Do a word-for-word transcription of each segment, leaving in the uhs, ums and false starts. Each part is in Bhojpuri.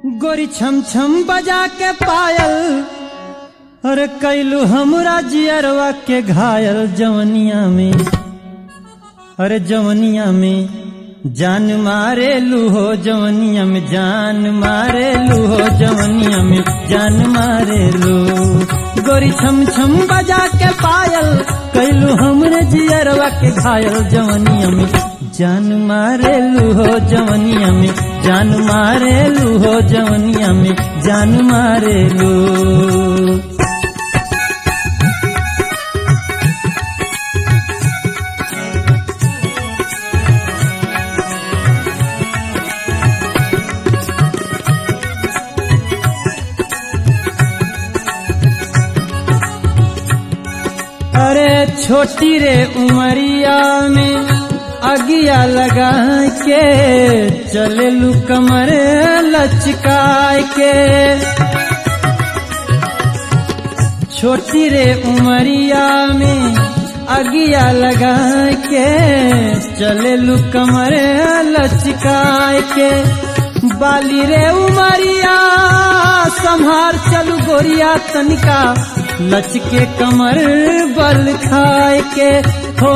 गोरी छम छम बजा के पायल, अरे कैलू हमरा जियरवा के घायल जवनिया में, अरे जवनिया में जान मारे लू हो, जवनिया में जान मारे लू हो, जवनिया में जान मारे लू। गोरी छम छम बजा के पायल, कैलू हमरे जियरवा के घायल जवनिया में जान मारे लू हो, जवनिया में जान मारे लू हो, जवनिया में जान मारे लू। अरे छोटी रे उमरिया में अगिया लगा के चले लू कमर लचकाए के, छोटी रे उमरिया में अगिया लगा के चले लू कमर लचकाए के। बाली रे उमरिया संहार चलू गोरिया तनिका, लचके कमर बल खाए के हो,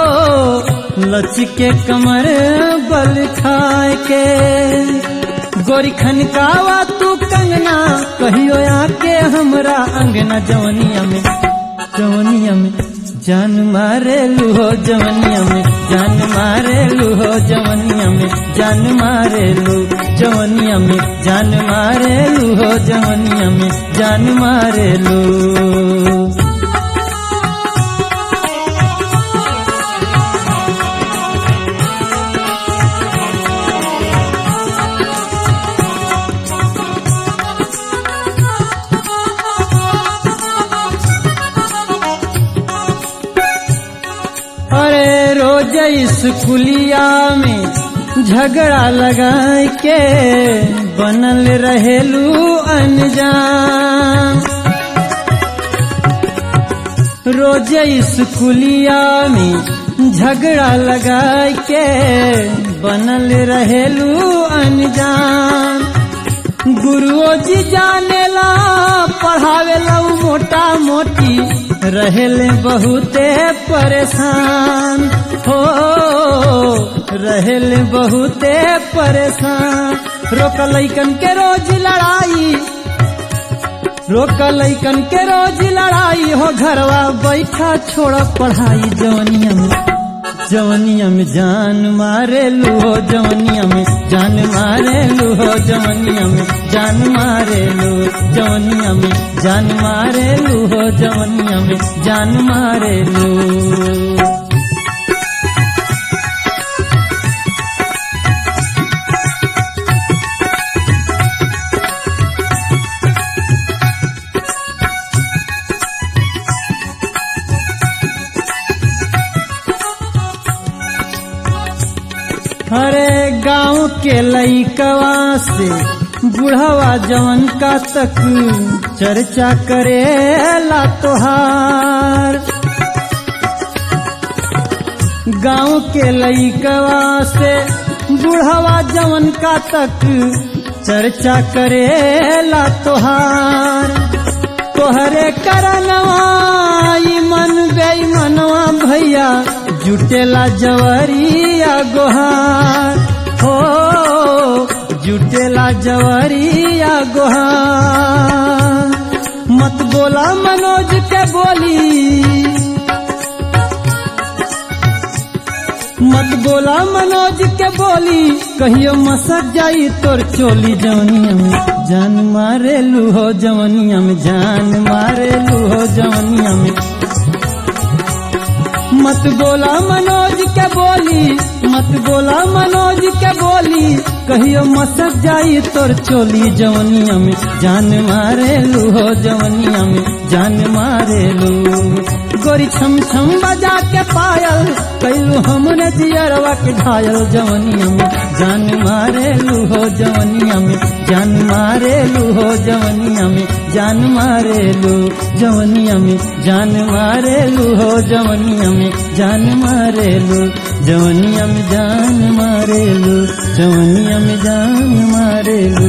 लचके कमर बल खाए के। गोरी खनकावा तू कंगना, कहियो आके हमरा अंगना जवनिया में, जवनिया में जान मारे लू हो, जवनिया में जान मारे लू हो, जवनिया में जान मारे लू, जवनिया में जान मारे लू हो, जवनिया में जान मारे लू। अरे रोज स्कूलिया में झगड़ा लगा के बनल रहेलू अनजान, रोज स्कूलिया में झगड़ा लगा के बनल रहेलू अनजान। गुरुओ जी जानेला पढ़ावेला मोटा मोटी, रहेले बहुते परेशान हो, रहेले बहुते परेशान। रोक लइकन के रोज लड़ाई, रोक लइकन के रोज लड़ाई हो, घरवा बैठा छोड़ पढ़ाई जवनिया में, जवनिया में जान मारे लू हो, जवनिया में जान मारे लू हो, जवनिया में जान मारे लू, जवनिया में जान मारे लू हो, जवनिया में जान मारे लू। अरे गाँव के लइकवा से बुढ़वा जवन का तक चर्चा करेला तोहार, गाँव के लइकवा से बुढ़वा जवन का तक चर्चा करेला तोहार। तोहरे करनवा मन बेईमनवा भैया जुटेला जवरिया गोहार हो, जुटेला जवरिया गोहार। मत बोला मनोज के बोली, मत बोला मनोज के बोली, कहियो मसक जाई तोर चोली जवनिया में जान मारे लू हो, जवनिया में जान मारे लू हो, जवनिया में। मत बोला मनोज के बोली, मत बोला मनोज के बोली, कहियो मसक जाई तोर चोली जवनिया में जान मारे लू हो, जवनिया में जान मारे लू। गोरी छम छम बजा के पायल, कैलू हमरे जियरवा के घायल जवनिया में जान मारे लू हो, जवनिया में जान मारे लू हो, जवनिया में जान मारे लू, जवनिया में जान मारे लू हो, जवनिया में जान मारे लू, जवनिया में जान मारे लू, जवनिया में जान मारे लू।